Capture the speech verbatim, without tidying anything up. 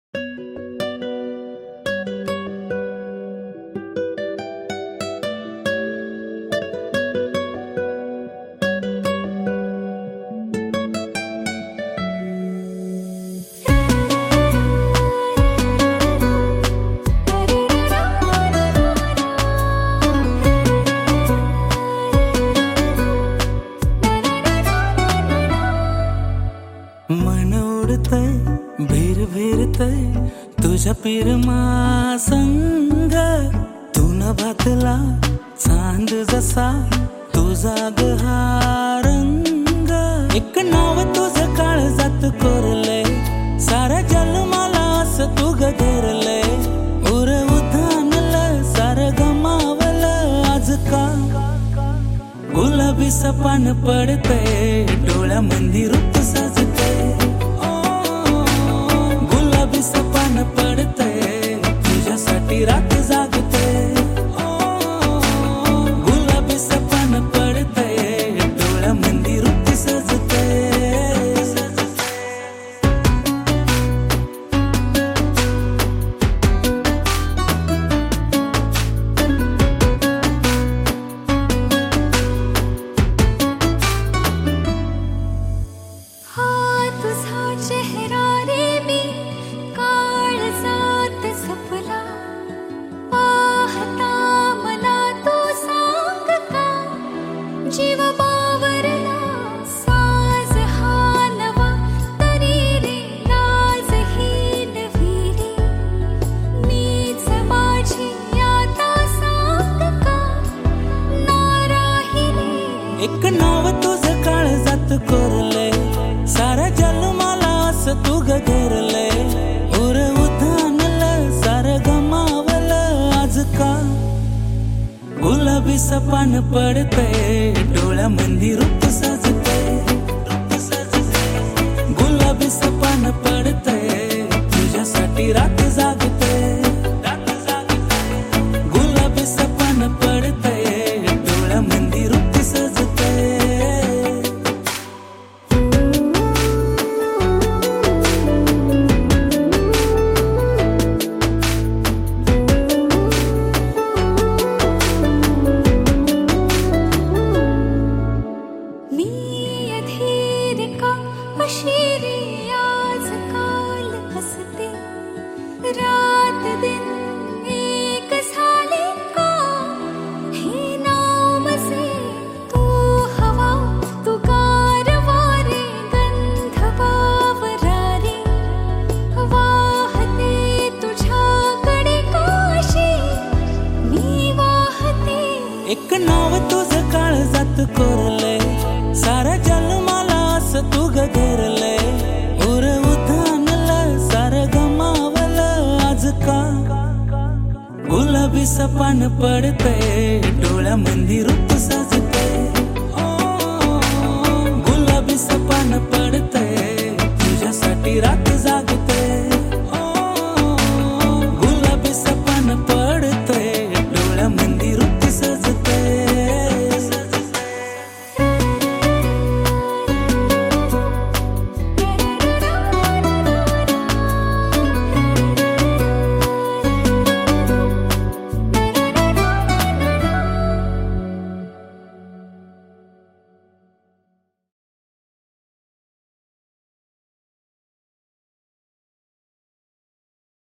मन उडतय भिर भिरतय तुझ्या पिरमा संग तू न भातला चांद जसा तुझा गहा रंग एक नाव तुझं काळजात कोरलंय सारा जन्माला असं तू ग धरलंय उर उधानलं सार गमावलं आज का गुलाबी सपान पडतय डोळ्या मंदी रूप साजतय गुलाबी सपान पडतय तुझ्यासाठी रात जागतय गुलाबी सपान पडतय डोळ्या मंदी रूप साजतय चेहरा रे मी काळजात सपला पाहता मला तो सांग का जीव बावरला साज हा नवा तरी रे लाज ही नवी रे मीच माझी आता सांग का नाराही एक नाव तुझं काळजात कोरलंय सारा जन्माला असं तू ग धरलंय उर उधानलं सार गमावलं आज का गुलाबी सपान पडतय डोळ्या मंदी रूप साजतय गुलाबी सपान पडतय तुझ्यासाठी रात जागतय गुलाबी सपान पडतय डोळ्या मंदी रूप साजतय रात दिन एक झाले का हे नाव मसे तू हवा तू गारवा रे गंध बावरारी वाहते तुझ्याकडे काशी मी वाहते एक नाव तुझं काळजात कोरलंय सारा जन्माला असं तू ग धरलंय उर उधानलं सार गमावलं आज का गुलाबी सपान पडतय डोळ्या मंदी रूप साजतय गुलाबी सपान पडतय तुझ्यासाठी रात